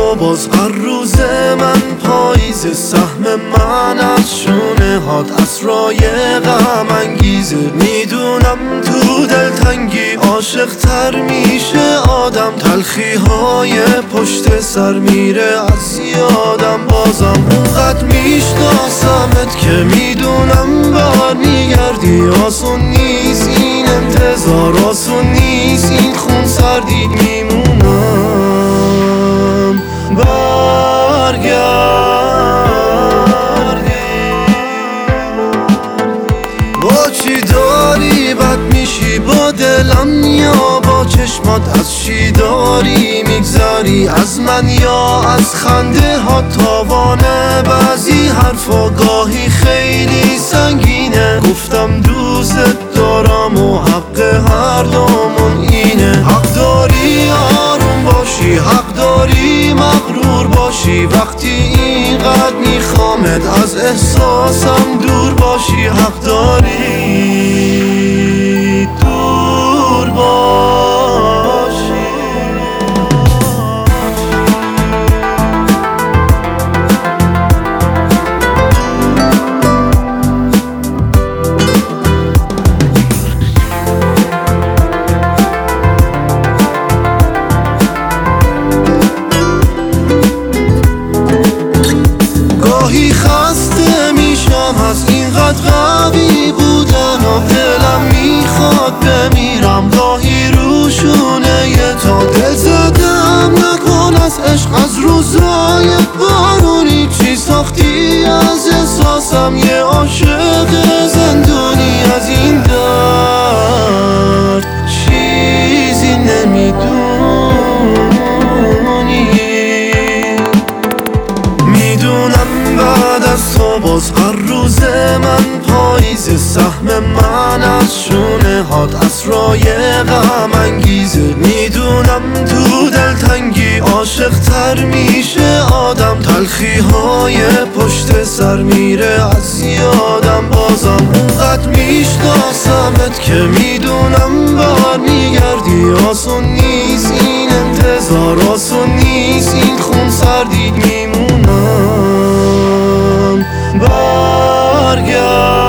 تو باز هر روز من پاییز، سهم من از شونه هات اسرای غم انگیزه. میدونم تو دلتنگی عاشق تر میشه آدم، تلخی های پشت سر میره از یادم. بازم اونقدر میشناسمت که میدونم بر میگردی. آسون نیست این انتظار، آسون نیست این خون سردی. میمونم برگردی. با چی داری بد میشی، با دلم یا با چشمات؟ از چی داری میگذری، از من یا از خنده ها؟ تاوانه بعضی حرفا گاهی خیلی سنگینه. گفتم دوست دارم و حق هر دومون اینه. حق داری آروم باشی، حق داری مغرور باشی. وقتی اینقدر میخوامت از احساسم دور باشی. حق داری دور باشی. گاهی خسته میشم از اینقدر قوی بودن و دلم میخواد بمیرم. گاهی روشونه یه تا دل زدم نکن از عشق، از روزای بارونی چی ساختی از احساسم. یه عاشق زندونی از این درد چیزی نمیدونی. میدونم بعد از تو باز هر روز من پاییز، سهم من از شونه هات اسرای غم انگیزه. میدونم تو دلتنگی عاشق تر میشه آدم، تلخی های پشت سر میره از یادم. بازم اونقدر میشناسمت که میدونم بر میگردی. آسون نیست این انتظار، آسون نیست این خون سردی. میمونم برگرد.